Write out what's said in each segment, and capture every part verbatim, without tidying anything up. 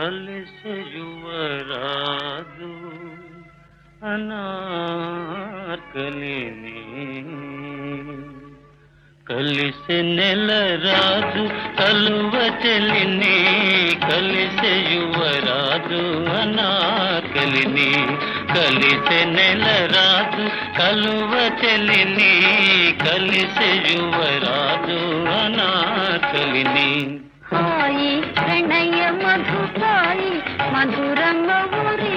కలిసె యువరాజు అనార్కలిని కలిసె నెల రాజు కలువ చెలిని కలిసె యువరాజు అనార్కలిని కలిసె నెల రాజు కలువ చెలిని కలిసె యువరాజు అనార్కలిని హాయి ప్రణయ మధుపాయి మధురంగమురి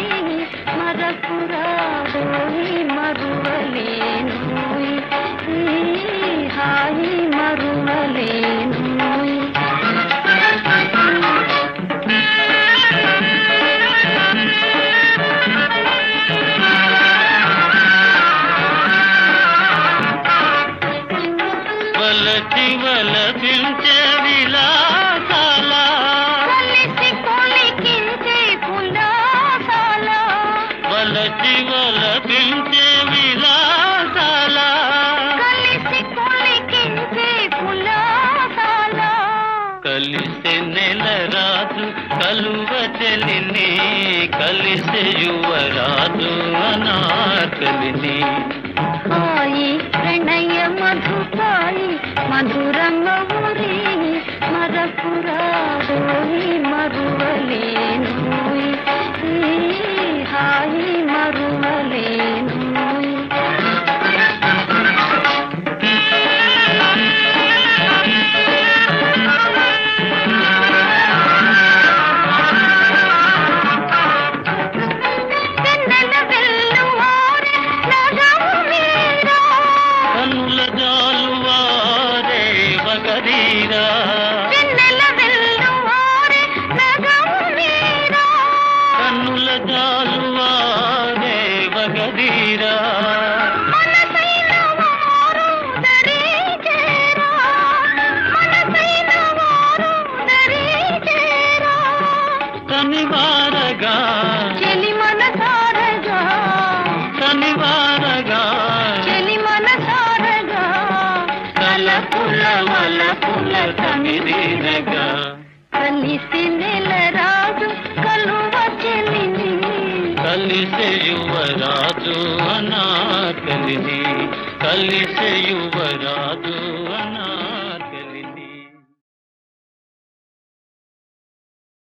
మరపురాడోయి మరువలేను హాయి మరువలేను వలచి వలపించే విలాసాల కలిసి కొలికించే పులాసాల వలచి వలపించే విలాసాల కలిసి కొలికించే పులాసాల కలిసె నెల రాజు కలువ చెలిని కలిసె యువరాజు అనార్కలిని హాయి ప్రణయ మధుపాయి మధురంగమురి మరపురాడోయి మరువలేను హాయి మరువలేను కనుల జాలువారే వగరీరా కన్నుల జాలువారే వగరీరా శనివారగా చెలి మనసారగా శనివారగా చెలి మనసారగా తలపుల వలపుల తమిదిరగా కలిసి నెల రాజు కలువ చెలిని కలిసె యువరాజు అనార్కలిని కలిసె యువరాజు అనా